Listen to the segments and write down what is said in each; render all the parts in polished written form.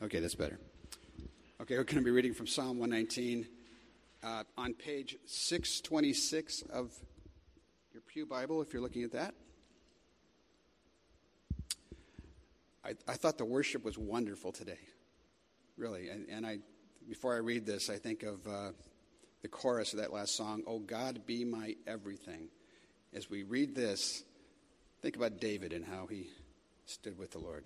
Okay, that's better. Okay, we're going to be reading from Psalm 119 on page 626 of your Pew Bible, if you're looking at that. I thought the worship was wonderful today, really. And before I read this, I think of the chorus of that last song, "Oh God, be my everything." As we read this, think about David and how he stood with the Lord.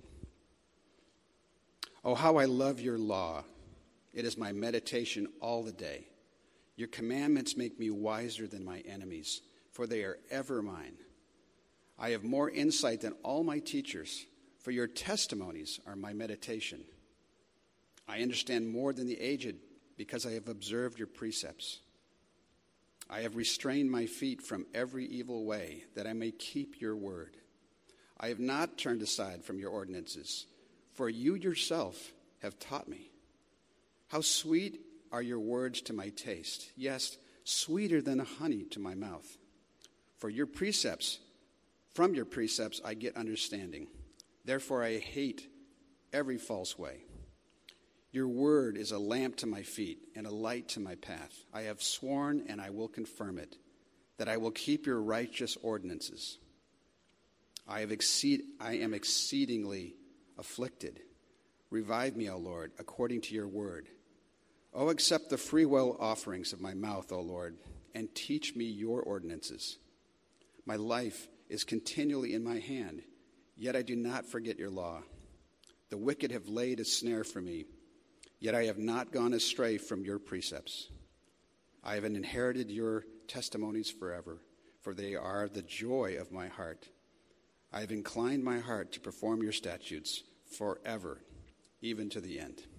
Oh, how I love your law. It is my meditation all the day. Your commandments make me wiser than my enemies, for they are ever mine. I have more insight than all my teachers, for your testimonies are my meditation. I understand more than the aged, because I have observed your precepts. I have restrained my feet from every evil way, that I may keep your word. I have not turned aside from your ordinances, for you yourself have taught me. How sweet are your words to my taste, yes, sweeter than honey to my mouth. From your precepts I get understanding. Therefore I hate every false way. Your word is a lamp to my feet and a light to my path. I have sworn, and I will confirm it, that I will keep your righteous ordinances. I am exceedingly afflicted. Revive me, O Lord, according to your word. O accept the freewill offerings of my mouth, O Lord, and teach me your ordinances. My life is continually in my hand, yet I do not forget your law. The wicked have laid a snare for me, yet I have not gone astray from your precepts. I have inherited your testimonies forever, for they are the joy of my heart. I have inclined my heart to perform your statutes forever, even to the end.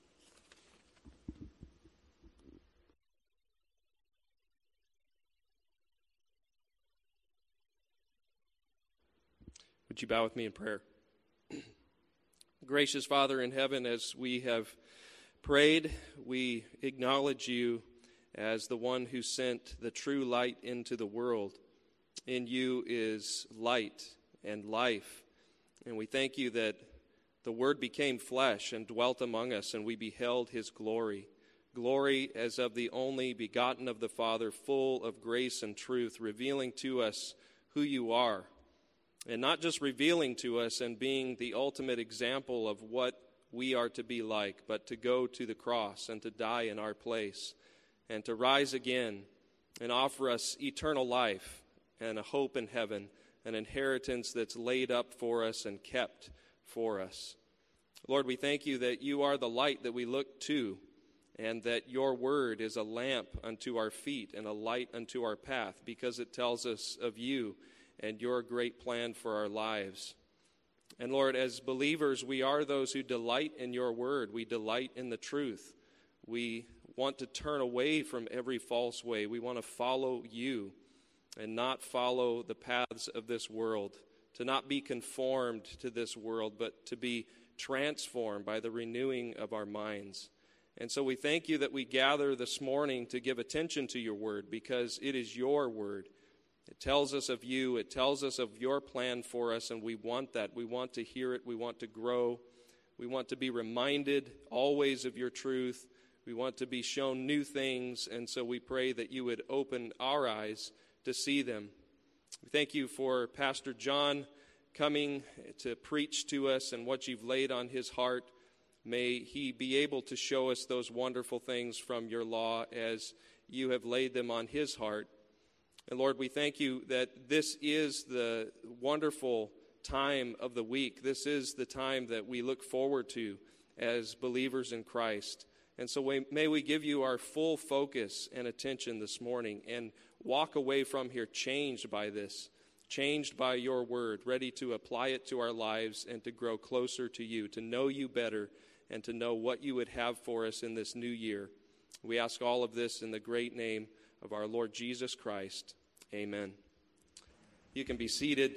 Would you bow with me in prayer? Gracious Father in heaven, as we have prayed, we acknowledge you as the one who sent the true light into the world. In you is light and life. And we thank you that the Word became flesh and dwelt among us, and we beheld his glory. Glory as of the only begotten of the Father, full of grace and truth, revealing to us who you are. And not just revealing to us and being the ultimate example of what we are to be like, but to go to the cross and to die in our place and to rise again and offer us eternal life and a hope in heaven, an inheritance that's laid up for us and kept for us. Lord, we thank you that you are the light that we look to, and that your word is a lamp unto our feet and a light unto our path, because it tells us of you and your great plan for our lives. And Lord, as believers, we are those who delight in your word. We delight in the truth. We want to turn away from every false way. We want to follow you and not follow the paths of this world, to not be conformed to this world, but to be transformed by the renewing of our minds. And so we thank you that we gather this morning to give attention to your word, because it is your word. It tells us of you. It tells us of your plan for us, and we want that. We want to hear it. We want to grow. We want to be reminded always of your truth. We want to be shown new things, and so we pray that you would open our eyes to see them. We thank you for Pastor John coming to preach to us and what you've laid on his heart. May he be able to show us those wonderful things from your law as you have laid them on his heart. And Lord, we thank you that this is the wonderful time of the week. This is the time that we look forward to as believers in Christ. And so may we give you our full focus and attention this morning and walk away from here changed by this, changed by your word, ready to apply it to our lives and to grow closer to you, to know you better, and to know what you would have for us in this new year. We ask all of this in the great name of our Lord Jesus Christ. Amen. You can be seated.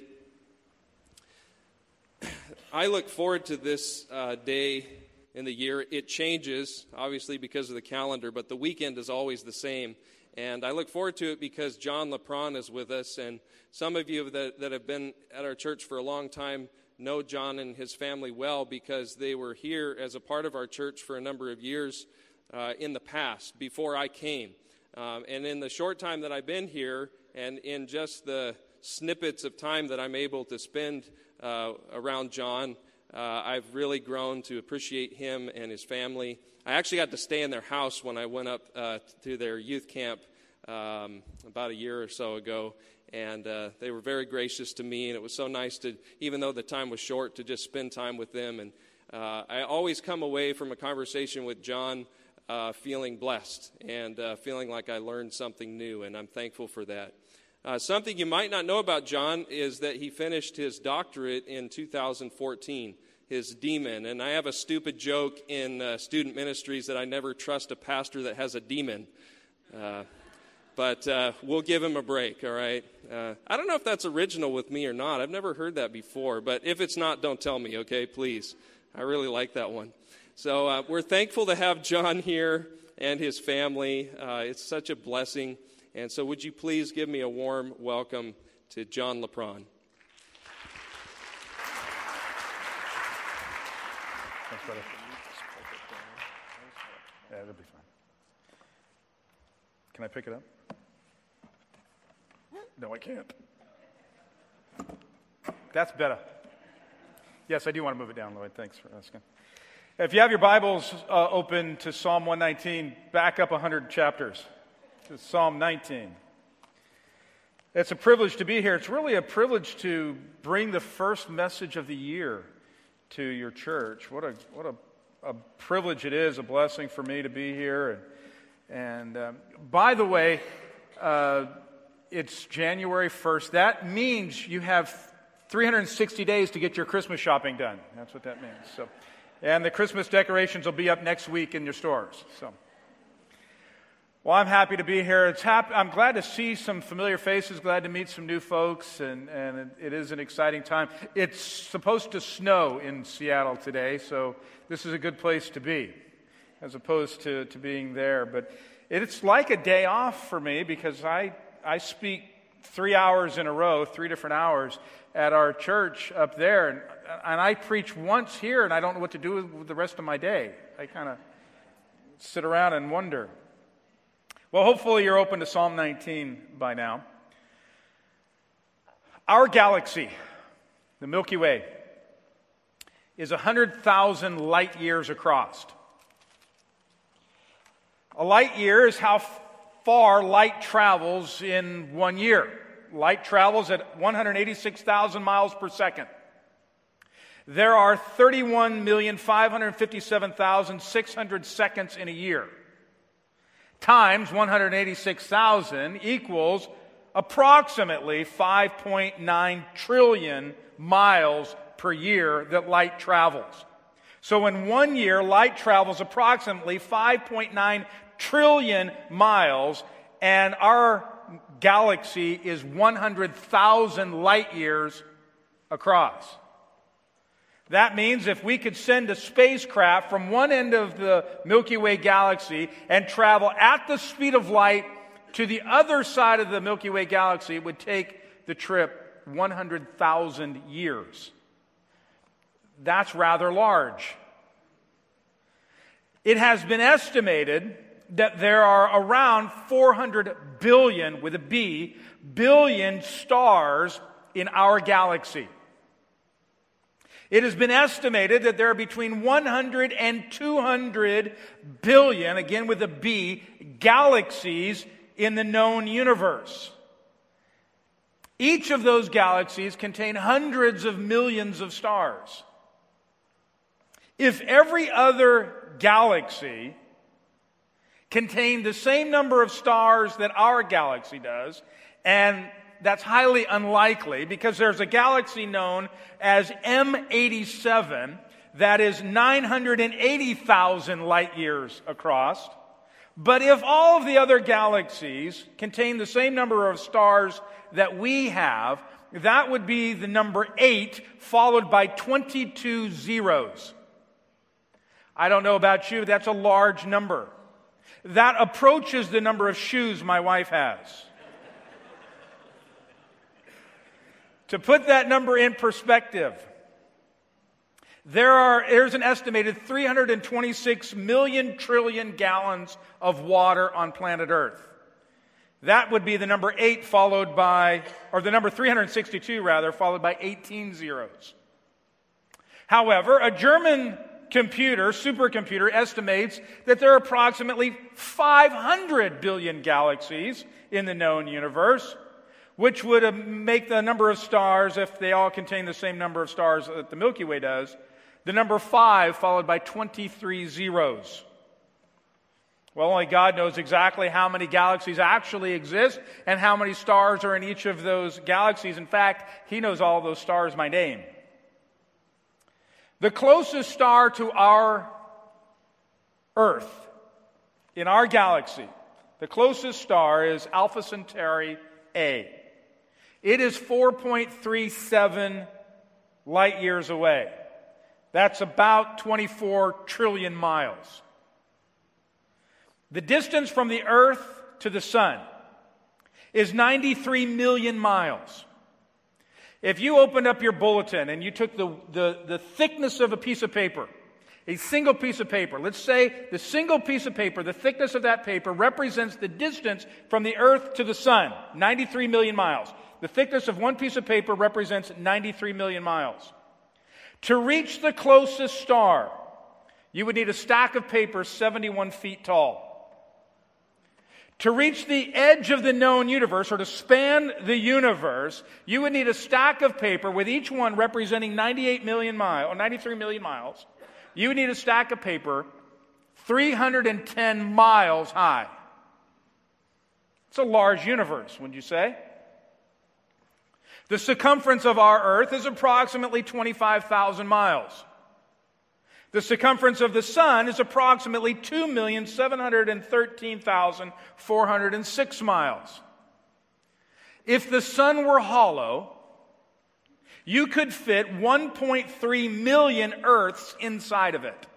I look forward to this day in the year. It changes, obviously, because of the calendar, but the weekend is always the same. And I look forward to it because John LePron is with us. And some of you that have been at our church for a long time know John and his family well because they were here as a part of our church for a number of years in the past, before I came. And in the short time that I've been here, and in just the snippets of time that I'm able to spend around John, I've really grown to appreciate him and his family. I actually got to stay in their house when I went up to their youth camp about a year or so ago, and they were very gracious to me, and it was so nice to, even though the time was short, to just spend time with them. And I always come away from a conversation with John feeling blessed and feeling like I learned something new, and I'm thankful for that. Something you might not know about John is that he finished his doctorate in 2014, his demon. And I have a stupid joke in student ministries that I never trust a pastor that has a demon. But we'll give him a break, all right? I don't know if that's original with me or not. I've never heard that before. But if it's not, don't tell me, okay, please. I really like that one. So we're thankful to have John here and his family. It's such a blessing. And so would you please give me a warm welcome to John LaPron. Thanks, brother. Yeah, it'll be fine. Can I pick it up? No, I can't. That's better. Yes, I do want to move it down, Lloyd. Thanks for asking. If you have your Bibles open to Psalm 119, back up 100 chapters. To Psalm 19. It's a privilege to be here. It's really a privilege to bring the first message of the year to your church. What a privilege it is, a blessing for me to be here. And by the way, it's January 1st. That means you have 360 days to get your Christmas shopping done. That's what that means. So, and the Christmas decorations will be up next week in your stores. So. Well, I'm happy to be here. I'm glad to see some familiar faces, glad to meet some new folks, and it is an exciting time. It's supposed to snow in Seattle today, so this is a good place to be, as opposed to being there. But it's like a day off for me because I speak 3 hours in a row, 3 different hours, at our church up there, and I preach once here, and I don't know what to do with the rest of my day. I kind of sit around and wonder. Well, hopefully you're open to Psalm 19 by now. Our galaxy, the Milky Way, is 100,000 light years across. A light year is how far light travels in 1 year. Light travels at 186,000 miles per second. There are 31,557,600 seconds in a year. Times 186,000 equals approximately 5.9 trillion miles per year that light travels. So in 1 year, light travels approximately 5.9 trillion miles, and our galaxy is 100,000 light years across. That means if we could send a spacecraft from one end of the Milky Way galaxy and travel at the speed of light to the other side of the Milky Way galaxy, it would take the trip 100,000 years. That's rather large. It has been estimated that there are around 400 billion, with a B, billion stars in our galaxy. It has been estimated that there are between 100 and 200 billion, again with a B, galaxies in the known universe. Each of those galaxies contain hundreds of millions of stars. If every other galaxy contained the same number of stars that our galaxy does, and that's highly unlikely because there's a galaxy known as M87 that is 980,000 light years across. But if all of the other galaxies contain the same number of stars that we have, that would be the number 8 followed by 22 zeros. I don't know about you, but that's a large number. That approaches the number of shoes my wife has. To put that number in perspective, There's an estimated 326 million trillion gallons of water on planet Earth. That would be the number 8 followed by, or the number 362 rather, followed by 18 zeros. However, a German supercomputer estimates that there are approximately 500 billion galaxies in the known universe, which would make the number of stars, if they all contain the same number of stars that the Milky Way does, the number 5 followed by 23 zeros. Well, only God knows exactly how many galaxies actually exist and how many stars are in each of those galaxies. In fact, He knows all those stars by name. The closest star to our Earth in our galaxy, the closest star is Alpha Centauri A. It is 4.37 light years away. That's about 24 trillion miles. The distance from the Earth to the Sun is 93 million miles. If you opened up your bulletin and you took the thickness of a piece of paper, a single piece of paper, let's say the single piece of paper, the thickness of that paper represents the distance from the Earth to the Sun, 93 million miles. The thickness of one piece of paper represents 93 million miles. To reach the closest star, you would need a stack of paper 71 feet tall. To reach the edge of the known universe, or to span the universe, you would need a stack of paper with each one representing 93 million miles. You would need a stack of paper 310 miles high. It's a large universe, wouldn't you say? The circumference of our Earth is approximately 25,000 miles. The circumference of the Sun is approximately 2,713,406 miles. If the Sun were hollow, you could fit 1.3 million Earths inside of it.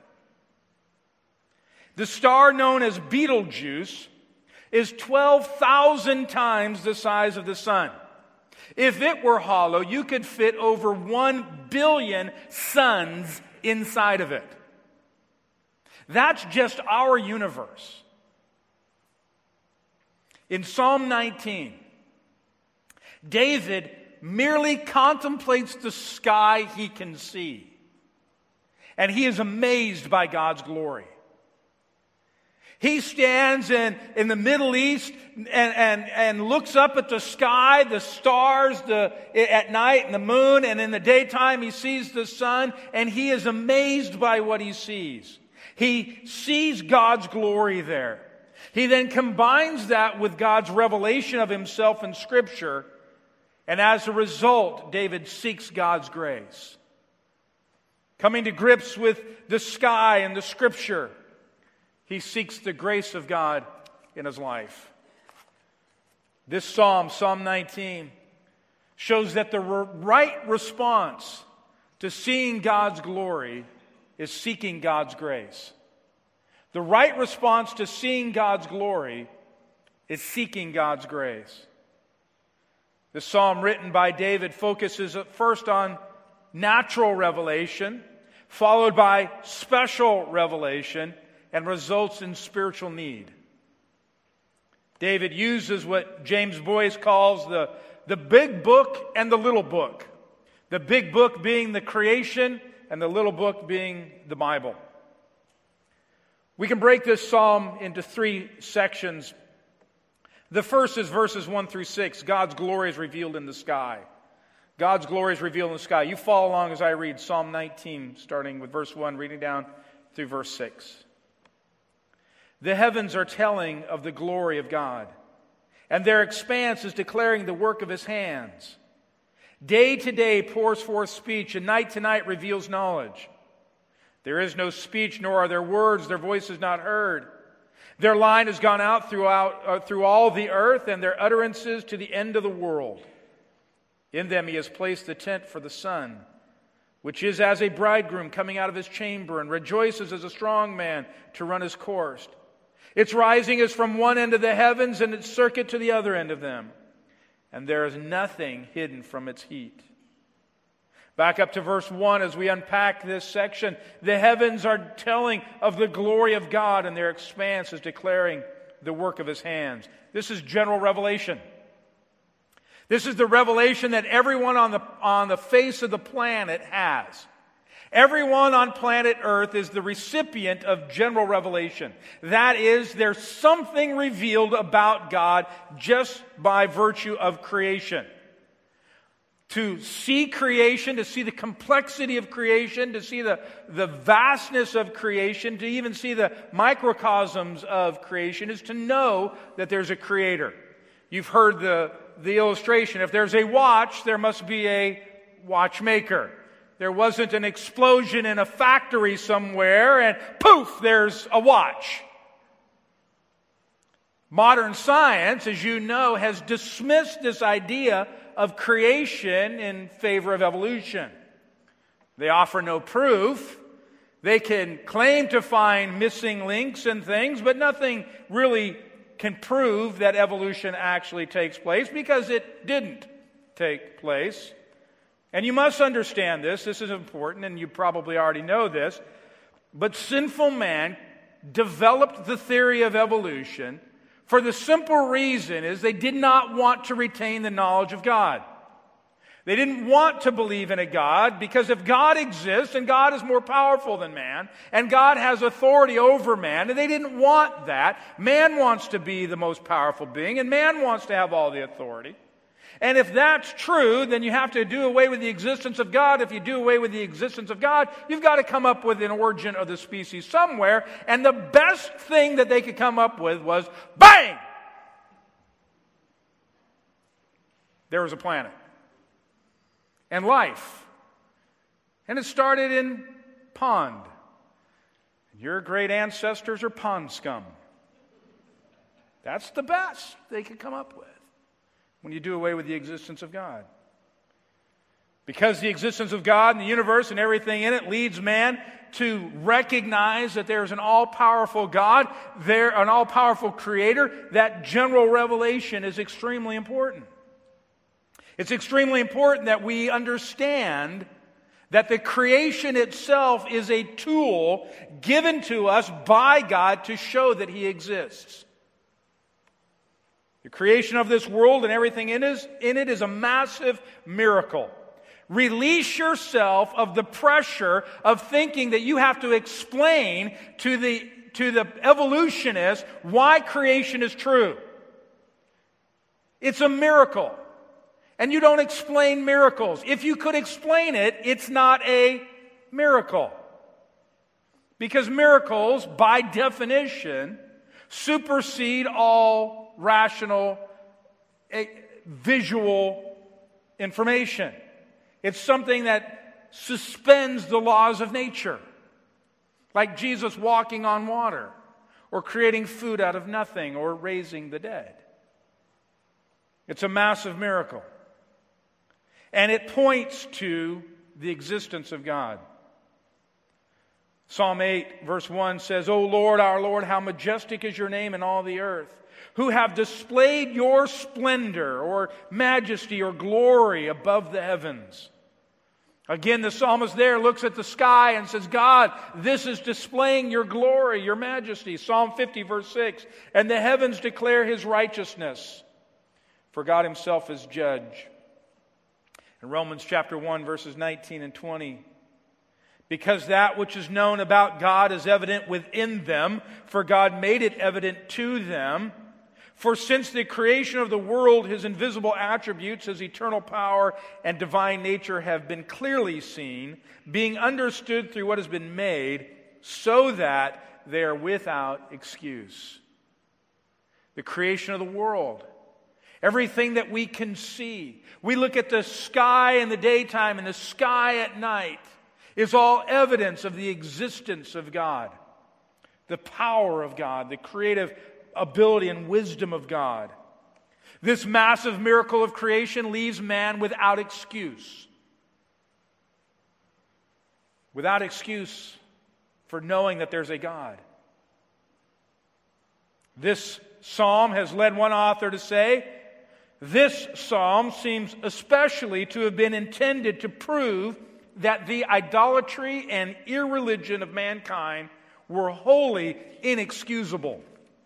The star known as Betelgeuse is 12,000 times the size of the Sun. If it were hollow, you could fit over 1 billion suns inside of it. That's just our universe. In Psalm 19, David merely contemplates the sky he can see, and he is amazed by God's glory. He stands in the Middle East and looks up at the sky, the stars at night, and the moon, and in the daytime he sees the sun, and he is amazed by what he sees. He sees God's glory there. He then combines that with God's revelation of himself in Scripture, and as a result, David seeks God's grace. Coming to grips with the sky and the Scripture, he seeks the grace of God in his life. This psalm, Psalm 19, shows that the right response to seeing God's glory is seeking God's grace. The right response to seeing God's glory is seeking God's grace. The psalm written by David focuses at first on natural revelation, followed by special revelation, and results in spiritual need. David uses what James Boyce calls the big book and the little book. The big book being the creation and the little book being the Bible. We can break this psalm into 3 sections. The first is verses 1 through 6. God's glory is revealed in the sky. God's glory is revealed in the sky. You follow along as I read Psalm 19, starting with verse 1, reading down through verse 6. The heavens are telling of the glory of God, and their expanse is declaring the work of his hands. Day to day pours forth speech, and night to night reveals knowledge. There is no speech, nor are there words. Their voice is not heard. Their line has gone out through all the earth, and their utterances to the end of the world. In them he has placed the tent for the sun, which is as a bridegroom coming out of his chamber, and rejoices as a strong man to run his course. Its rising is from one end of the heavens, and its circuit to the other end of them. And there is nothing hidden from its heat. Back up to verse 1 as we unpack this section. The heavens are telling of the glory of God, and their expanse is declaring the work of His hands. This is general revelation. This is the revelation that everyone on the face of the planet has. Everyone on planet Earth is the recipient of general revelation. That is, there's something revealed about God just by virtue of creation. To see creation, to see the complexity of creation, to see the vastness of creation, to even see the microcosms of creation, is to know that there's a creator. You've heard the illustration. If there's a watch, there must be a watchmaker. There wasn't an explosion in a factory somewhere and poof, there's a watch. Modern science, as you know, has dismissed this idea of creation in favor of evolution. They offer no proof. They can claim to find missing links and things, but nothing really can prove that evolution actually takes place because it didn't take place. And you must understand this. This is important, and you probably already know this. But sinful man developed the theory of evolution for the simple reason is they did not want to retain the knowledge of God. They didn't want to believe in a God because if God exists and God is more powerful than man and God has authority over man, and they didn't want that. Man wants to be the most powerful being and man wants to have all the authority. And if that's true, then you have to do away with the existence of God. If you do away with the existence of God, you've got to come up with an origin of the species somewhere. And the best thing that they could come up with was, bang! There was a planet. And life. And it started in pond. Your great ancestors are pond scum. That's the best they could come up with when you do away with the existence of God. Because the existence of God and the universe and everything in it leads man to recognize that there's an all-powerful God, an all-powerful creator, that general revelation is extremely important. It's extremely important that we understand that the creation itself is a tool given to us by God to show that He exists. The creation of this world and everything in it is a massive miracle. Release yourself of the pressure of thinking that you have to explain to the evolutionists why creation is true. It's a miracle. And you don't explain miracles. If you could explain it, it's not a miracle. Because miracles, by definition, supersede all rational, visual information. It's something that suspends the laws of nature. Like Jesus walking on water, or creating food out of nothing, or raising the dead. It's a massive miracle. And it points to the existence of God. Psalm 8, verse 1 says, O Lord, our Lord, how majestic is your name in all the earth, who have displayed your splendor or majesty or glory above the heavens. Again, the psalmist there looks at the sky and says, God, this is displaying your glory, your majesty. Psalm 50, verse 6, and the heavens declare His righteousness, for God Himself is judge. In Romans chapter 1, verses 19 and 20, because that which is known about God is evident within them, for God made it evident to them. For since the creation of the world, His invisible attributes, His eternal power and divine nature have been clearly seen, being understood through what has been made, so that they are without excuse. The creation of the world, everything that we can see. We look at the sky in the daytime and the sky at night is all evidence of the existence of God, the power of God, the creative ability and wisdom of God. This massive miracle of creation leaves man without excuse. Without excuse for knowing that there's a God. This psalm has led one author to say, this psalm seems especially to have been intended to prove that the idolatry and irreligion of mankind were wholly inexcusable.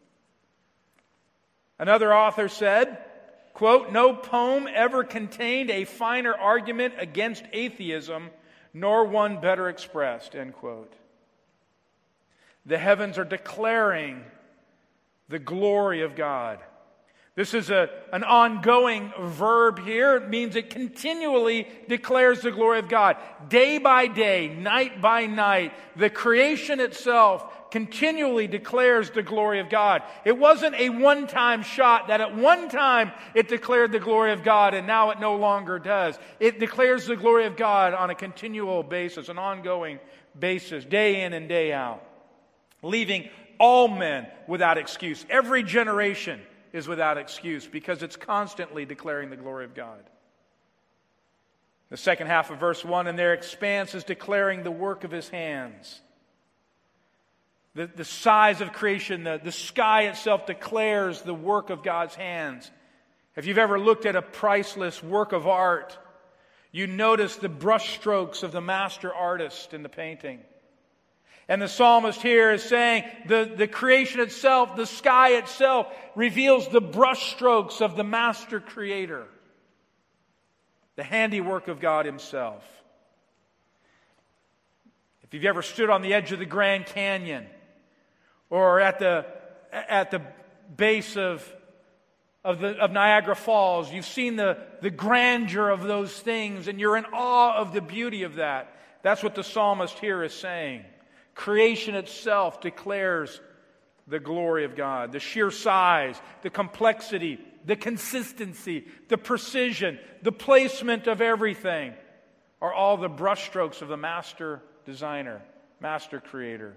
Another author said, quote, "No poem ever contained a finer argument against atheism, nor one better expressed," end quote. The heavens are declaring the glory of God. This is an ongoing verb here. It means it continually declares the glory of God. Day by day, night by night, the creation itself continually declares the glory of God. It wasn't a one-time shot that at one time it declared the glory of God and now it no longer does. It declares the glory of God on a continual basis, an ongoing basis, day in and day out, leaving all men without excuse. Every generation is without excuse because it's constantly declaring the glory of God. The second half of verse 1, "And their expanse is declaring the work of His hands." The size of creation, the sky itself declares the work of God's hands. If you've ever looked at a priceless work of art, you notice the brushstrokes of the master artist in the painting. And the psalmist here is saying the creation itself, the sky itself, reveals the brushstrokes of the master creator, the handiwork of God Himself. If you've ever stood on the edge of the Grand Canyon or at the base of Niagara Falls, you've seen the grandeur of those things and you're in awe of the beauty of that. That's what the psalmist here is saying. Creation itself declares the glory of God. The sheer size, the complexity, the consistency, the precision, the placement of everything are all the brushstrokes of the master designer, master creator.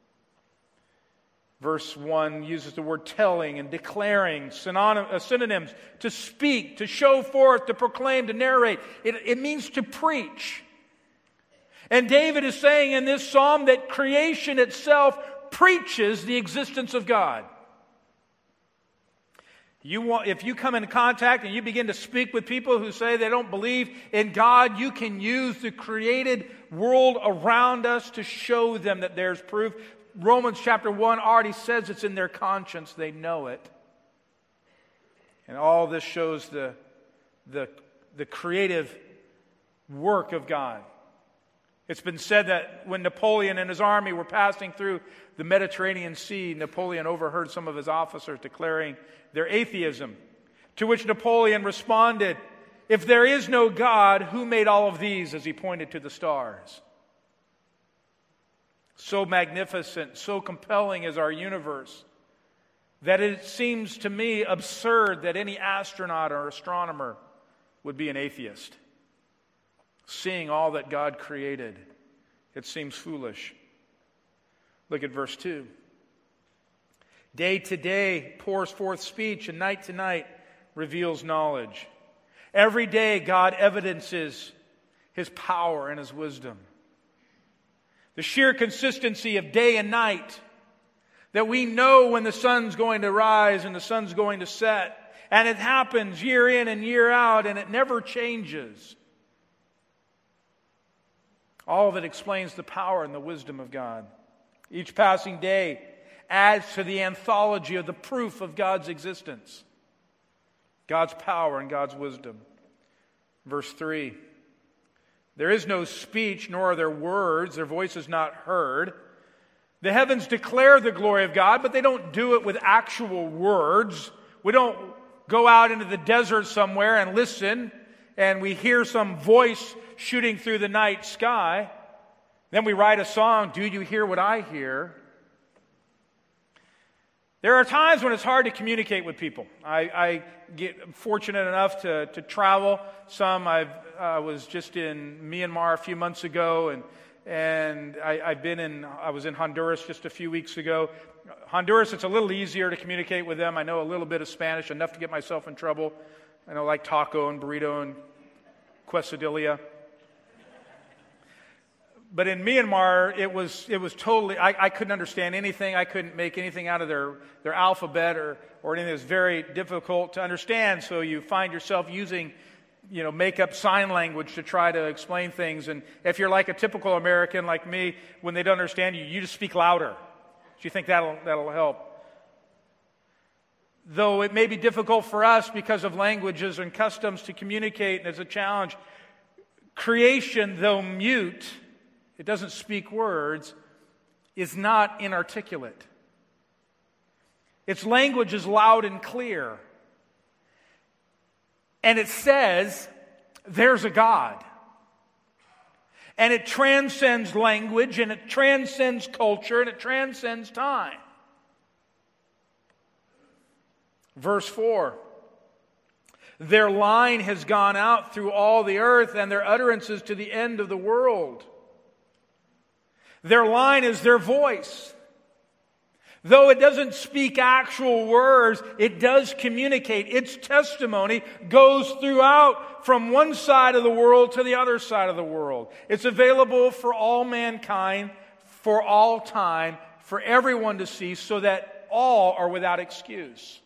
Verse 1 uses the word telling and declaring, synonyms to speak, to show forth, to proclaim, to narrate. It means to preach. And David is saying in this psalm that creation itself preaches the existence of God. If you come into contact and you begin to speak with people who say they don't believe in God, you can use the created world around us to show them that there's proof. Romans chapter 1 already says it's in their conscience. They know it. And all this shows the creative work of God. It's been said that when Napoleon and his army were passing through the Mediterranean Sea, Napoleon overheard some of his officers declaring their atheism, to which Napoleon responded, "If there is no God, who made all of these?" as he pointed to the stars. So magnificent, so compelling is our universe that it seems to me absurd that any astronaut or astronomer would be an atheist. Seeing all that God created, it seems foolish. Look at verse 2. Day to day pours forth speech, and night to night reveals knowledge. Every day God evidences His power and His wisdom. The sheer consistency of day and night, that we know when the sun's going to rise and the sun's going to set, and it happens year in and year out, and it never changes. All of it explains the power and the wisdom of God. Each passing day adds to the anthology of the proof of God's existence, God's power and God's wisdom. Verse 3, "There is no speech, nor are there words, their voice is not heard." The heavens declare the glory of God, but they don't do it with actual words. We don't go out into the desert somewhere and listen, and we hear some voice shooting through the night sky. Then we write a song, "Do you hear what I hear?" There are times when it's hard to communicate with people. I get fortunate enough to travel some. I was just in Myanmar a few months ago, and I was in Honduras just a few weeks ago. Honduras, it's a little easier to communicate with them. I know a little bit of Spanish, enough to get myself in trouble. I know like taco and burrito and quesadilla. But in Myanmar, it was totally, I couldn't understand anything. I couldn't make anything out of their alphabet or anything. It was very difficult to understand. So you find yourself using make up sign language to try to explain things. And if you're like a typical American like me, when they don't understand you, you just speak louder. Do you think that'll help? Though it may be difficult for us because of languages and customs to communicate, and it's a challenge, creation, though mute, it doesn't speak words, is not inarticulate. Its language is loud and clear. And it says, there's a God. And it transcends language, and it transcends culture, and it transcends time. Verse 4. Their line has gone out through all the earth, and their utterances to the end of the world. Their line is their voice. Though it doesn't speak actual words, it does communicate. Its testimony goes throughout from one side of the world to the other side of the world. It's available for all mankind, for all time, for everyone to see, so that all are without excuse.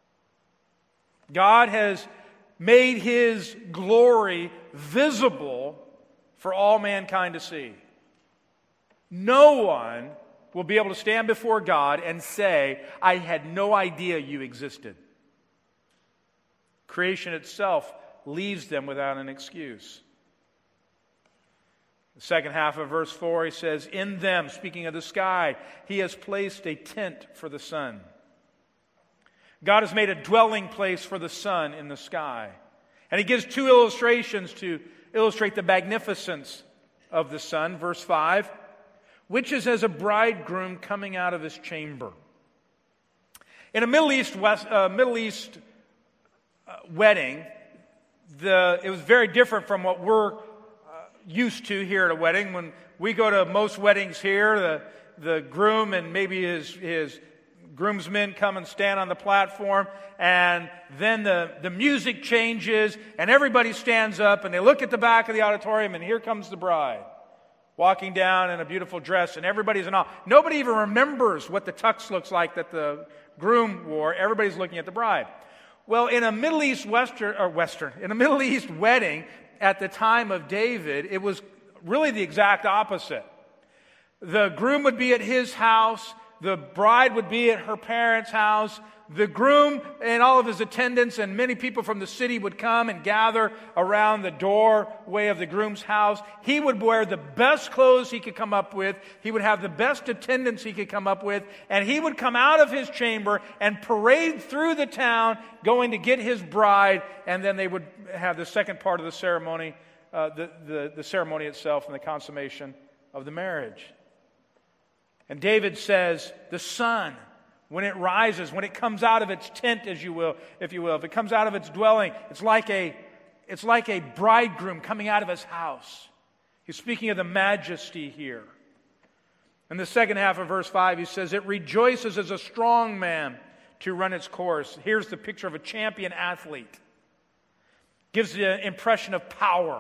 God has made His glory visible for all mankind to see. No one will be able to stand before God and say, I had no idea you existed. Creation itself leaves them without an excuse. The second half of verse 4, he says, in them, speaking of the sky, He has placed a tent for the sun. God has made a dwelling place for the sun in the sky. And He gives two illustrations to illustrate the magnificence of the sun. Verse 5, which is as a bridegroom coming out of his chamber. In a Middle East wedding, it was very different from what we're used to here at a wedding. When we go to most weddings here, the groom and maybe his groomsmen come and stand on the platform, and then the music changes, and everybody stands up, and they look at the back of the auditorium, and here comes the bride, walking down in a beautiful dress, and everybody's in awe. Nobody even remembers what the tux looks like that the groom wore. Everybody's looking at the bride. Well, in a Middle East wedding at the time of David, it was really the exact opposite. The groom would be at his house. The bride would be at her parents' house. The groom and all of his attendants and many people from the city would come and gather around the doorway of the groom's house. He would wear the best clothes he could come up with. He would have the best attendants he could come up with. And he would come out of his chamber and parade through the town going to get his bride. And then they would have the second part of the ceremony, the ceremony itself and the consummation of the marriage. And David says, the sun, when it rises, when it comes out of its tent, if it comes out of its dwelling, it's like a bridegroom coming out of his house. He's speaking of the majesty here. In the second half of verse 5, he says, it rejoices as a strong man to run its course. Here's the picture of a champion athlete. Gives the impression of power.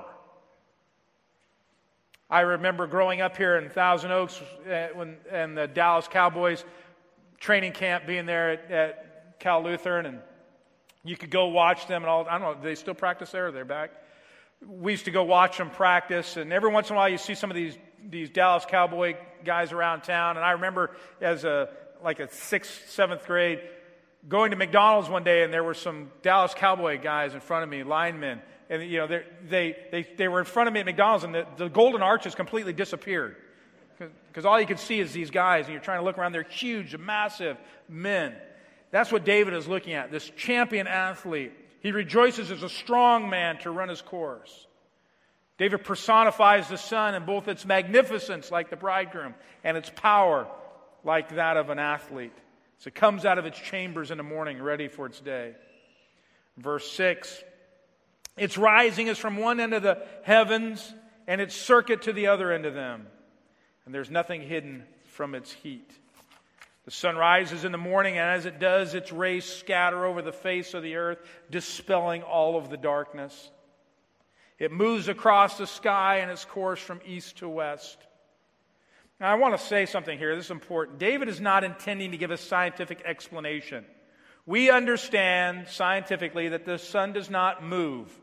I remember growing up here in Thousand Oaks and the Dallas Cowboys training camp being there at Cal Lutheran, and you could go watch them and all. I don't know, do they still practice there? Or they're back. We used to go watch them practice, and every once in a while you see some of these Dallas Cowboy guys around town. And I remember as a 6th, 7th grade going to McDonald's one day, and there were some Dallas Cowboy guys in front of me, linemen. And, they were in front of me at McDonald's, and the golden arches completely disappeared. Because all you could see is these guys, and you're trying to look around. They're huge, massive men. That's what David is looking at, this champion athlete. He rejoices as a strong man to run his course. David personifies the sun in both its magnificence, like the bridegroom, and its power, like that of an athlete. So it comes out of its chambers in the morning, ready for its day. Verse 6. Its rising is from one end of the heavens, and its circuit to the other end of them. And there's nothing hidden from its heat. The sun rises in the morning, and as it does, its rays scatter over the face of the earth, dispelling all of the darkness. It moves across the sky in its course from east to west. Now, I want to say something here. This is important. David is not intending to give a scientific explanation. We understand scientifically that the sun does not move.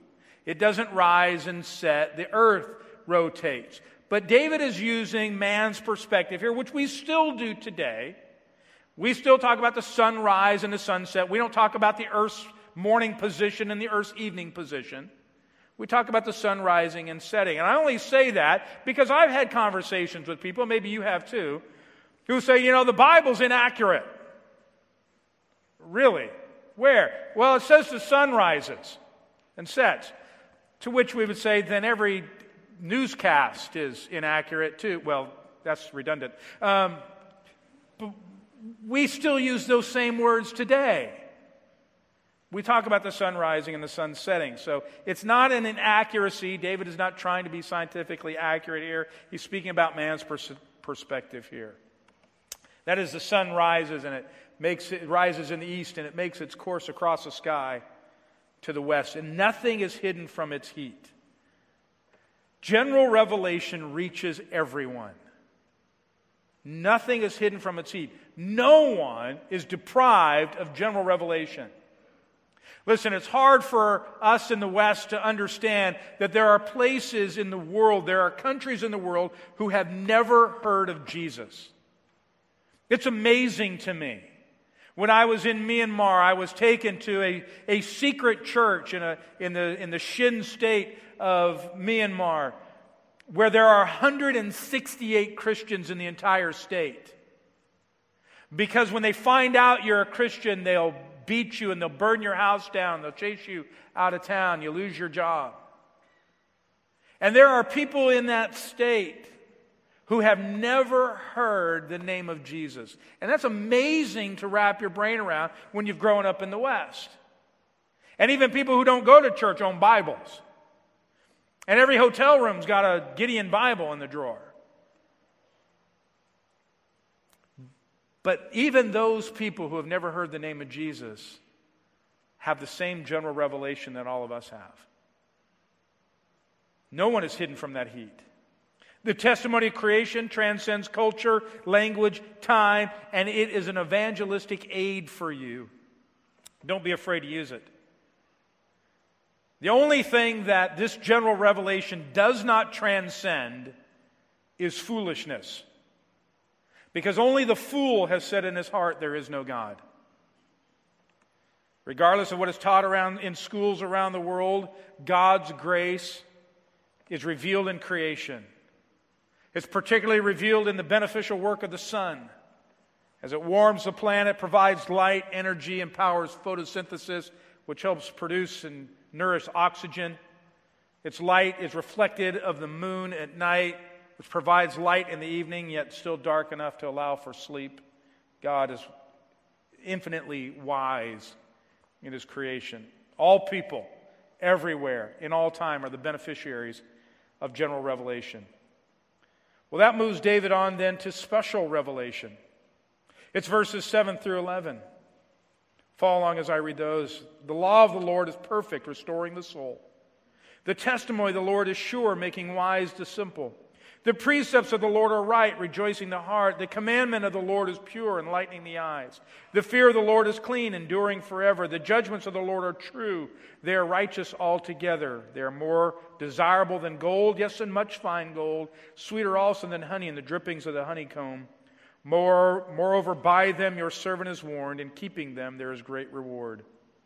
It doesn't rise and set. The earth rotates. But David is using man's perspective here, which we still do today. We still talk about the sunrise and the sunset. We don't talk about the earth's morning position and the earth's evening position. We talk about the sun rising and setting. And I only say that because I've had conversations with people, maybe you have too, who say, the Bible's inaccurate. Really? Where? Well, it says the sun rises and sets. To which we would say, then every newscast is inaccurate too. Well, that's redundant. But we still use those same words today. We talk about the sun rising and the sun setting. So it's not an inaccuracy. David is not trying to be scientifically accurate here. He's speaking about man's perspective here. That is, the sun rises and it rises in the east and it makes its course across the sky to the west, and nothing is hidden from its heat. General revelation reaches everyone. Nothing is hidden from its heat. No one is deprived of general revelation. Listen, it's hard for us in the West to understand that there are places in the world, there are countries in the world who have never heard of Jesus. It's amazing to me. When I was in Myanmar, I was taken to a secret church in the Shin state of Myanmar, where there are 168 Christians in the entire state. Because when they find out you're a Christian, they'll beat you and they'll burn your house down. They'll chase you out of town. You lose your job. And there are people in that state who have never heard the name of Jesus. And that's amazing to wrap your brain around when you've grown up in the West. And even people who don't go to church own Bibles. And every hotel room's got a Gideon Bible in the drawer. But even those people who have never heard the name of Jesus have the same general revelation that all of us have. No one is hidden from that heat. The testimony of creation transcends culture, language, time, and it is an evangelistic aid for you. Don't be afraid to use it. The only thing that this general revelation does not transcend is foolishness. Because only the fool has said in his heart, there is no God. Regardless of what is taught around in schools around the world, God's grace is revealed in creation. It's particularly revealed in the beneficial work of the sun. As it warms the planet, provides light, energy, and powers photosynthesis, which helps produce and nourish oxygen. Its light is reflected of the moon at night, which provides light in the evening, yet still dark enough to allow for sleep. God is infinitely wise in His creation. All people, everywhere, in all time, are the beneficiaries of general revelation. Well, that moves David on then to special revelation. It's verses 7 through 11. Follow along as I read those. The law of the Lord is perfect, restoring the soul. The testimony of the Lord is sure, making wise the simple. The precepts of the Lord are right, rejoicing the heart. The commandment of the Lord is pure, enlightening the eyes. The fear of the Lord is clean, enduring forever. The judgments of the Lord are true. They are righteous altogether. They are more desirable than gold, yes, and much fine gold, sweeter also than honey and the drippings of the honeycomb. Moreover, by them your servant is warned, in keeping them there is great reward.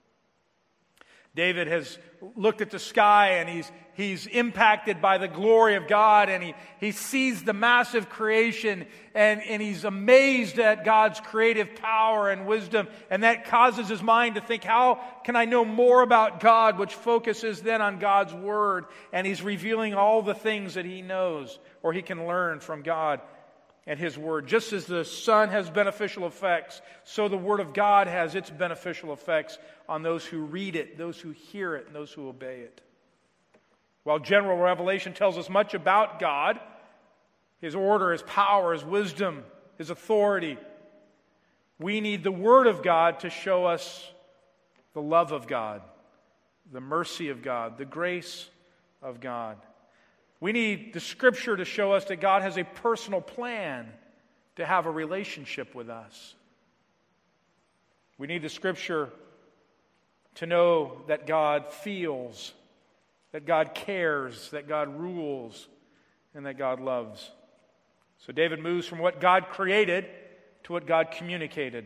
David has looked at the sky and he's impacted by the glory of God, and he sees the massive creation and he's amazed at God's creative power and wisdom, and that causes his mind to think, how can I know more about God, which focuses then on God's Word, and he's revealing all the things that he knows or he can learn from God and His Word. Just as the sun has beneficial effects, so the Word of God has its beneficial effects on those who read it, those who hear it, and those who obey it. While general revelation tells us much about God, His order, His power, His wisdom, His authority, we need the Word of God to show us the love of God, the mercy of God, the grace of God. We need the Scripture to show us that God has a personal plan to have a relationship with us. We need the Scripture to know that God feels that God cares, that God rules, and that God loves. So David moves from what God created to what God communicated.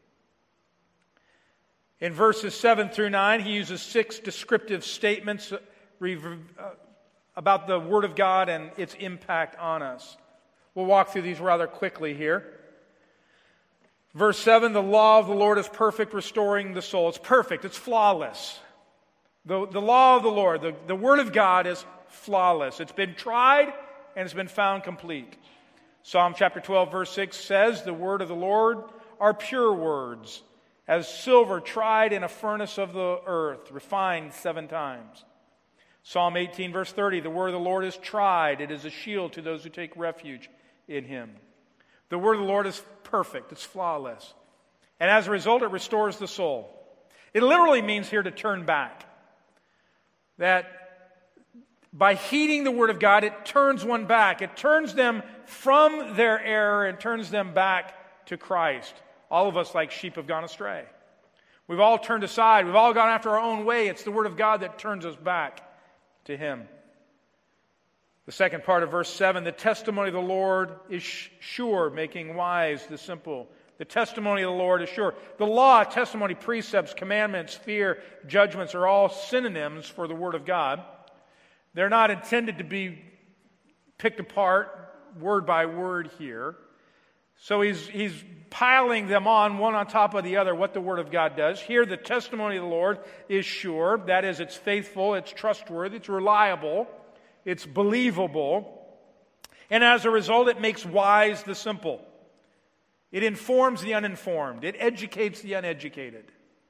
In verses 7 through 9, he uses 6 descriptive statements about the Word of God and its impact on us. We'll walk through these rather quickly here. Verse 7, the law of the Lord is perfect, restoring the soul. It's perfect. It's flawless. The law of the Lord, the Word of God is flawless. It's been tried and it's been found complete. Psalm chapter 12, verse 6 says, the word of the Lord are pure words, as silver tried in a furnace of the earth, refined 7 times. Psalm 18, verse 30, the word of the Lord is tried. It is a shield to those who take refuge in him. The word of the Lord is perfect. It's flawless. And as a result, it restores the soul. It literally means here to turn back. That by heeding the Word of God, it turns one back. It turns them from their error and turns them back to Christ. All of us, like sheep, have gone astray. We've all turned aside. We've all gone after our own way. It's the Word of God that turns us back to Him. The second part of verse 7, the testimony of the Lord is sure, making wise the simple. The testimony of the Lord is sure. The law, testimony, precepts, commandments, fear, judgments are all synonyms for the Word of God. They're not intended to be picked apart word by word here. So he's piling them on, one on top of the other, what the Word of God does. Here, the testimony of the Lord is sure. That is, it's faithful, it's trustworthy, it's reliable, it's believable. And as a result, it makes wise the simple. It informs the uninformed. It educates the uneducated.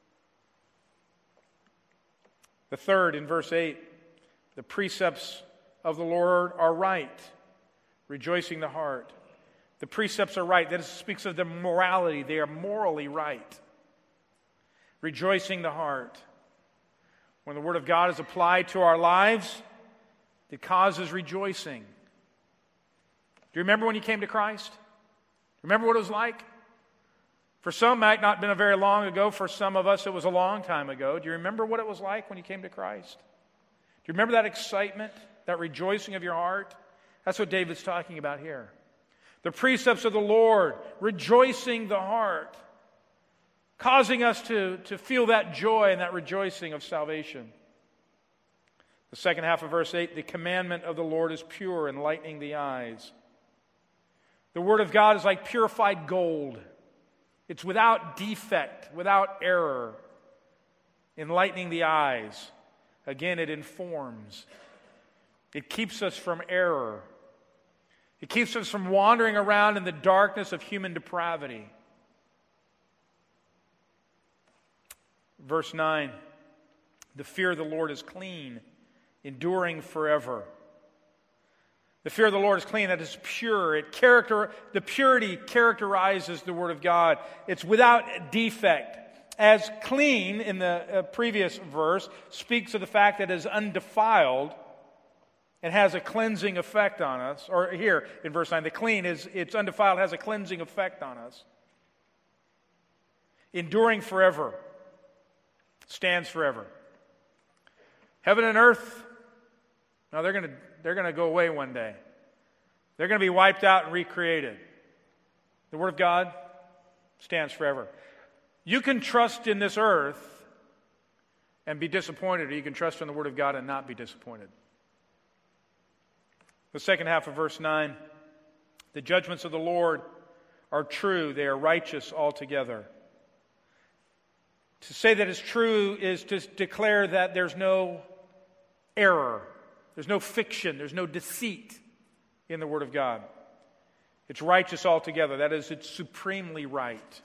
The third, in verse 8, the precepts of the Lord are right, rejoicing the heart. The precepts are right. That speaks of their morality. They are morally right. Rejoicing the heart. When the Word of God is applied to our lives, it causes rejoicing. Do you remember when you came to Christ? Remember what it was like? For some, it might not have been a very long ago. For some of us, it was a long time ago. Do you remember what it was like when you came to Christ? Do you remember that excitement, that rejoicing of your heart? That's what David's talking about here. The precepts of the Lord, rejoicing the heart, causing us to feel that joy and that rejoicing of salvation. The second half of verse 8, the commandment of the Lord is pure, enlightening the eyes. The Word of God is like purified gold. It's without defect, without error, enlightening the eyes. Again, it informs. It keeps us from error. It keeps us from wandering around in the darkness of human depravity. Verse 9, the fear of the Lord is clean, enduring forever. The fear of the Lord is clean, that is pure. The purity characterizes the Word of God. It's without defect. As clean, in the previous verse, speaks of the fact that it is undefiled and has a cleansing effect on us. Or here, in verse 9, the clean it's undefiled, has a cleansing effect on us. Enduring forever. Stands forever. Heaven and earth, no, they're going to go away one day. They're going to be wiped out and recreated. The Word of God stands forever. You can trust in this earth and be disappointed, or you can trust in the Word of God and not be disappointed. The second half of verse 9, the judgments of the Lord are true, they are righteous altogether. To say that it's true is to declare that there's no error, there's no fiction, there's no deceit in the Word of God. It's righteous altogether. That is, it's supremely right.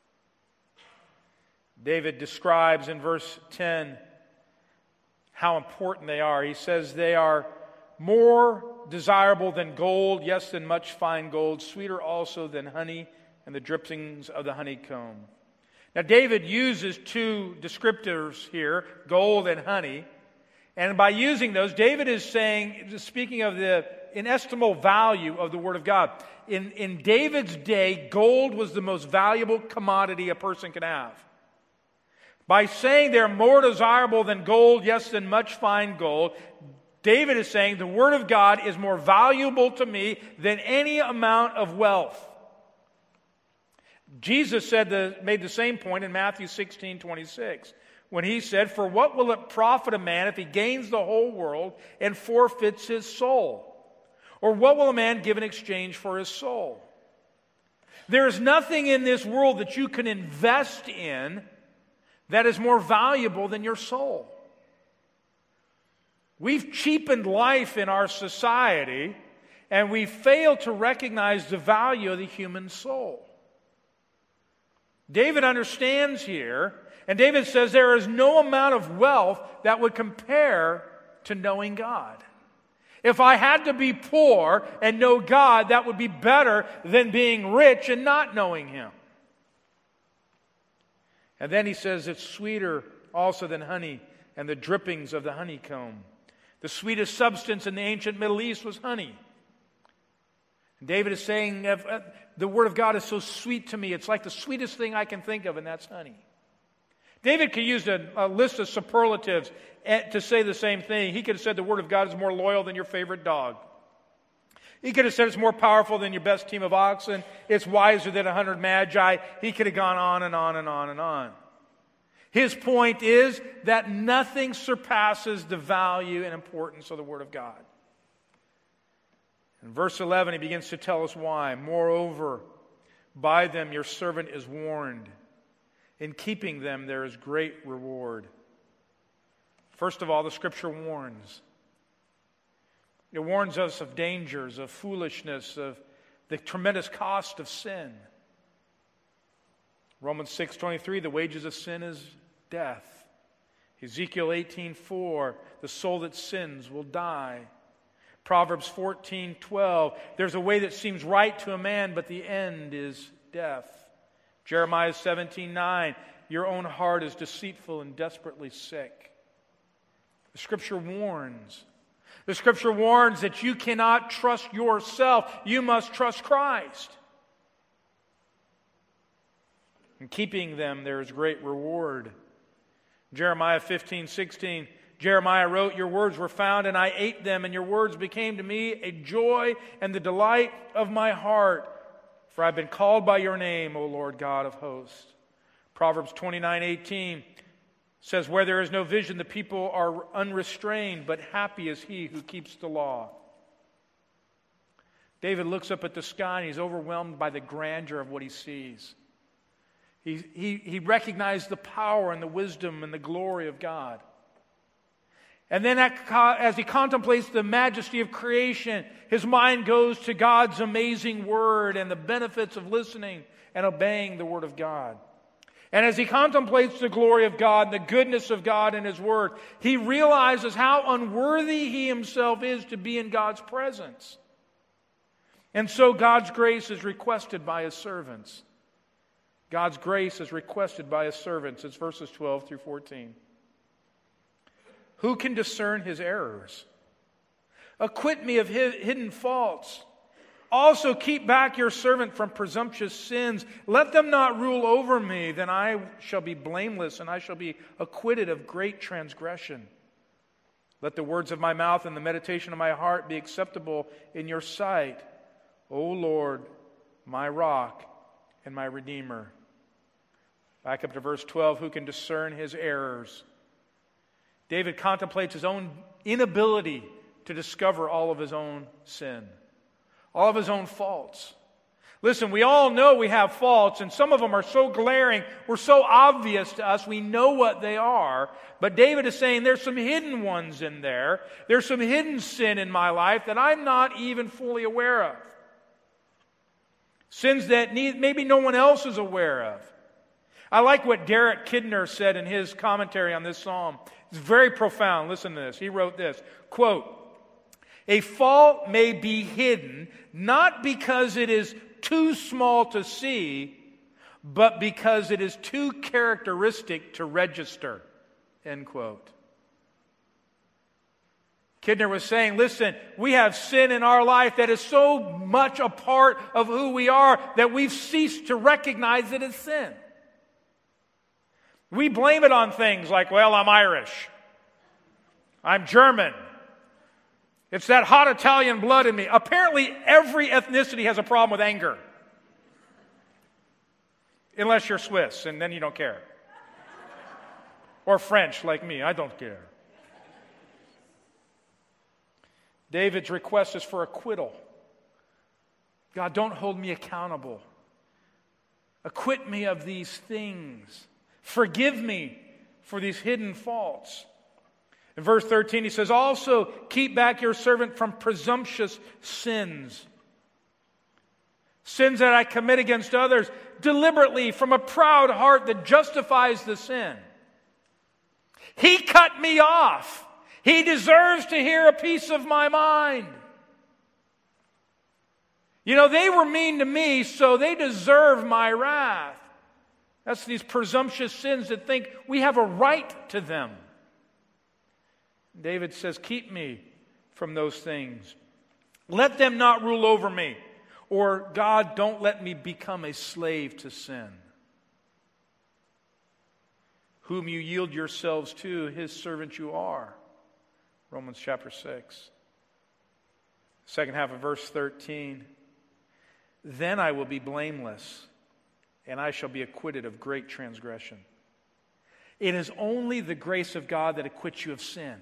David describes in verse 10 how important they are. He says they are more desirable than gold, yes, than much fine gold, sweeter also than honey and the drippings of the honeycomb. Now, David uses 2 descriptors here, gold and honey. And by using those, David is speaking of the inestimable value of the Word of God. In David's day, gold was the most valuable commodity a person could have. By saying they're more desirable than gold, yes, than much fine gold, David is saying the Word of God is more valuable to me than any amount of wealth. Jesus made the same point in Matthew 16:26, when he said, "For what will it profit a man if he gains the whole world and forfeits his soul? Or what will a man give in exchange for his soul?" There is nothing in this world that you can invest in that is more valuable than your soul. We've cheapened life in our society, and we fail to recognize the value of the human soul. David understands here, and David says there is no amount of wealth that would compare to knowing God. If I had to be poor and know God, that would be better than being rich and not knowing Him. And then he says it's sweeter also than honey and the drippings of the honeycomb. The sweetest substance in the ancient Middle East was honey. And David is saying, the Word of God is so sweet to me. It's like the sweetest thing I can think of, and that's honey. David could use a list of superlatives to say the same thing. He could have said the Word of God is more loyal than your favorite dog. He could have said it's more powerful than your best team of oxen. It's wiser than 100 magi. He could have gone on and on and on and on. His point is that nothing surpasses the value and importance of the Word of God. In verse 11, he begins to tell us why. "Moreover, by them your servant is warned. In keeping them there is great reward." First of all, the Scripture warns. It warns us of dangers, of foolishness, of the tremendous cost of sin. Romans 6:23, the wages of sin is death. Ezekiel 18:4, the soul that sins will die. Proverbs 14:12, there's a way that seems right to a man, but the end is death. Jeremiah 17:9, your own heart is deceitful and desperately sick. The Scripture warns. The Scripture warns that you cannot trust yourself. You must trust Christ. In keeping them, there is great reward. Jeremiah 15:16, Jeremiah wrote, your words were found and I ate them, and your words became to me a joy and the delight of my heart. For I've been called by your name, O Lord God of hosts. Proverbs 29:18 says, where there is no vision, the people are unrestrained, but happy is he who keeps the law. David looks up at the sky and he's overwhelmed by the grandeur of what he sees. He recognized the power and the wisdom and the glory of God. And then as he contemplates the majesty of creation, his mind goes to God's amazing word and the benefits of listening and obeying the word of God. And as he contemplates the glory of God and the goodness of God and his word, he realizes how unworthy he himself is to be in God's presence. And so God's grace is requested by his servants. God's grace is requested by his servants. It's verses 12 through 14. Who can discern his errors? Acquit me of hidden faults. Also keep back your servant from presumptuous sins. Let them not rule over me. Then I shall be blameless, and I shall be acquitted of great transgression. Let the words of my mouth and the meditation of my heart be acceptable in your sight, O Lord, my rock and my redeemer. Back up to verse 12. Who can discern his errors? David contemplates his own inability to discover all of his own sin, all of his own faults. Listen, we all know we have faults, and some of them are so glaring, we're so obvious to us, we know what they are. But David is saying there's some hidden ones in there. There's some hidden sin in my life that I'm not even fully aware of. Sins that maybe no one else is aware of. I like what Derek Kidner said in his commentary on this psalm. It's very profound. Listen to this. He wrote this, quote, a fault may be hidden not because it is too small to see, but because it is too characteristic to register, end quote. Kidner was saying, listen, we have sin in our life that is so much a part of who we are that we've ceased to recognize it as sin. We blame it on things like, well, I'm Irish. I'm German. It's that hot Italian blood in me. Apparently, every ethnicity has a problem with anger. Unless you're Swiss, and then you don't care. Or French, like me. I don't care. David's request is for acquittal. God, don't hold me accountable. Acquit me of these things. Forgive me for these hidden faults. In verse 13, he says, also keep back your servant from presumptuous sins. Sins that I commit against others deliberately from a proud heart that justifies the sin. He cut me off. He deserves to hear a piece of my mind. You know, they were mean to me, so they deserve my wrath. That's these presumptuous sins that think we have a right to them. David says, keep me from those things. Let them not rule over me. Or, God, don't let me become a slave to sin. Whom you yield yourselves to, his servant you are. Romans chapter 6. Second half of verse 13. Then I will be blameless, and I shall be acquitted of great transgression. It is only the grace of God that acquits you of sin.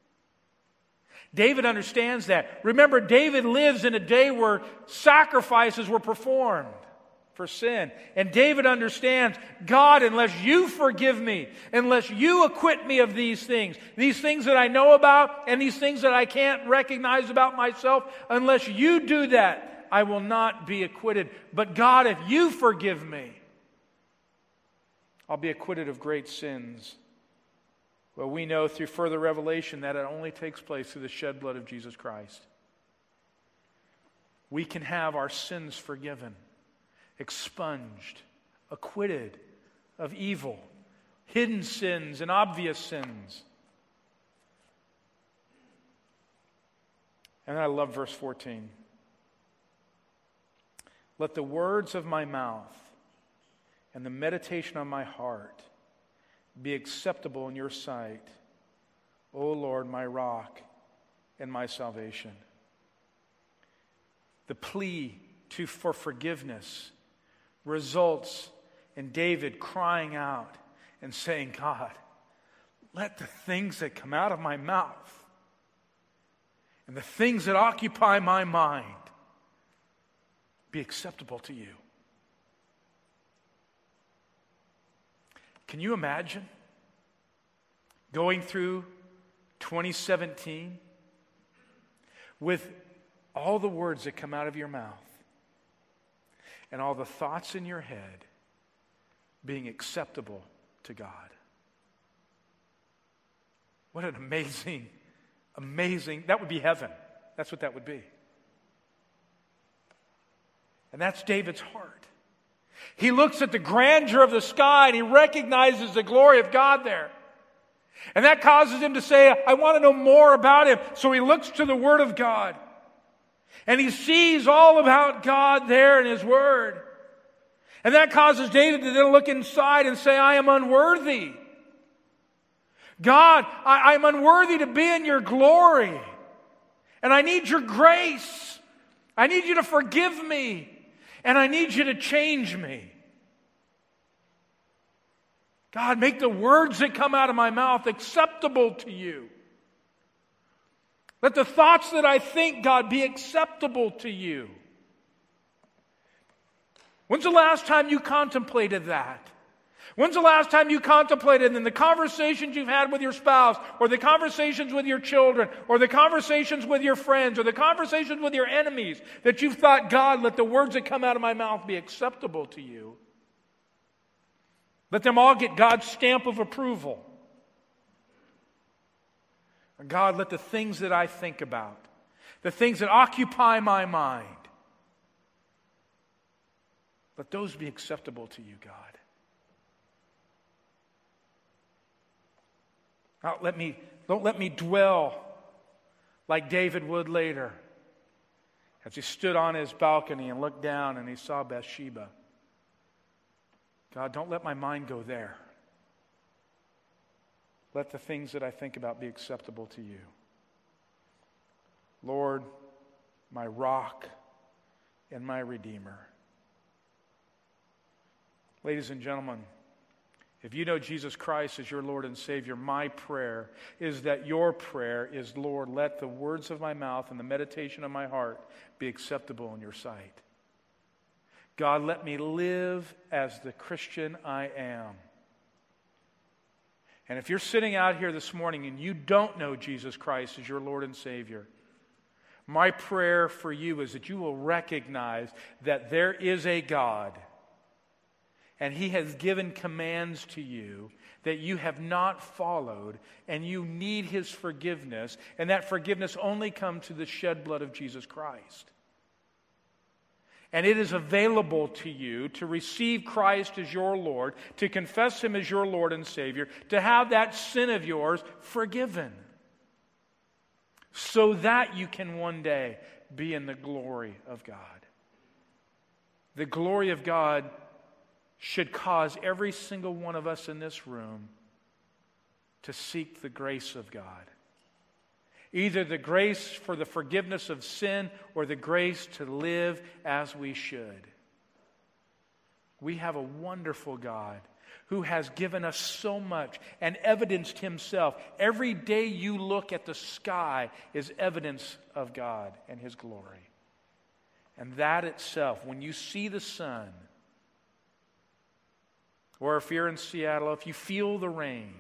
David understands that. Remember, David lives in a day where sacrifices were performed for sin. And David understands, God, unless you forgive me, unless you acquit me of these things that I know about and these things that I can't recognize about myself, unless you do that, I will not be acquitted. But God, if you forgive me, I'll be acquitted of great sins. Well, we know through further revelation that it only takes place through the shed blood of Jesus Christ. We can have our sins forgiven, expunged, acquitted of evil, hidden sins and obvious sins. And I love verse 14. Let the words of my mouth and the meditation of my heart be acceptable in your sight, O Lord, my rock and my salvation. The plea for forgiveness results in David crying out and saying, God, let the things that come out of my mouth and the things that occupy my mind be acceptable to you. Can you imagine going through 2017 with all the words that come out of your mouth and all the thoughts in your head being acceptable to God? What an amazing, that would be heaven. That's what that would be. And that's David's heart. He looks at the grandeur of the sky and he recognizes the glory of God there. And that causes him to say, I want to know more about him. So he looks to the Word of God. And he sees all about God there in His Word. And that causes David to then look inside and say, I am unworthy. God, I'm unworthy to be in your glory. And I need your grace. I need you to forgive me. And I need you to change me. God, make the words that come out of my mouth acceptable to you. Let the thoughts that I think, God, be acceptable to you. When's the last time you contemplated that? When's the last time you contemplated in the conversations you've had with your spouse, or the conversations with your children, or the conversations with your friends, or the conversations with your enemies, that you've thought, God, let the words that come out of my mouth be acceptable to you? Let them all get God's stamp of approval. God, let the things that I think about, the things that occupy my mind, let those be acceptable to you, God. Don't let me dwell like David would later as he stood on his balcony and looked down and he saw Bathsheba. God, don't let my mind go there. let the things that I think about be acceptable to you. Lord, my rock and my Redeemer. Ladies and gentlemen, if you know Jesus Christ as your Lord and Savior, my prayer is that your prayer is, Lord, let the words of my mouth and the meditation of my heart be acceptable in your sight. God, let me live as the Christian I am. And if you're sitting out here this morning and you don't know Jesus Christ as your Lord and Savior, my prayer for you is that you will recognize that there is a God, and He has given commands to you that you have not followed, and you need His forgiveness, and that forgiveness only comes through the shed blood of Jesus Christ. And it is available to you to receive Christ as your Lord, to confess Him as your Lord and Savior, to have that sin of yours forgiven, so that you can one day be in the glory of God. The glory of God should cause every single one of us in this room to seek the grace of God. Either the grace for the forgiveness of sin or the grace to live as we should. We have a wonderful God who has given us so much and evidenced Himself. Every day you look at the sky is evidence of God and His glory. And that itself, when you see the sun, or if you're in Seattle, if you feel the rain,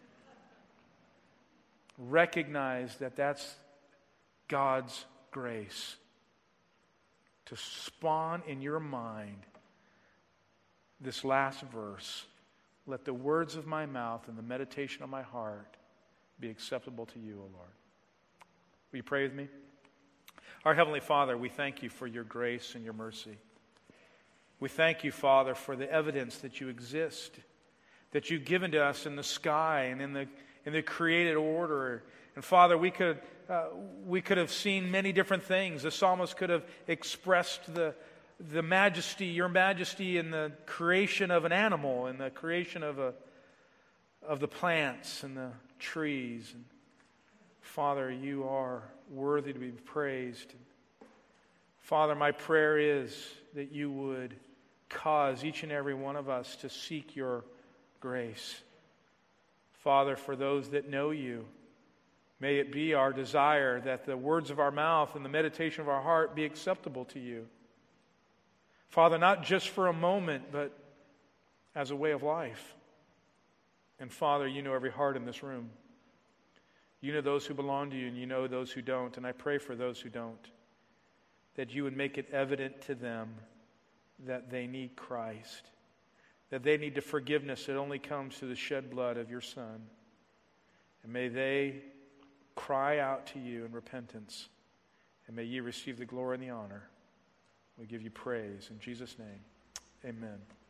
recognize that that's God's grace to spawn in your mind this last verse. Let the words of my mouth and the meditation of my heart be acceptable to you, O Lord. Will you pray with me? Our Heavenly Father, we thank you for your grace and your mercy. We thank you, Father, for the evidence that you exist, that you've given to us in the sky and in the created order. And Father, we could have seen many different things. The psalmist could have expressed the majesty, your majesty in the creation of an animal, in the creation of the plants and the trees. And Father, you are worthy to be praised. Father, my prayer is that you would cause each and every one of us to seek your grace. Father, for those that know you, may it be our desire that the words of our mouth and the meditation of our heart be acceptable to you. Father, not just for a moment, but as a way of life. And Father, you know every heart in this room. You know those who belong to you, and you know those who don't. And I pray for those who don't, that you would make it evident to them that they need Christ, that they need the forgiveness that only comes through the shed blood of your Son. And may they cry out to you in repentance, and may you receive the glory and the honor. We give you praise in Jesus' name. Amen.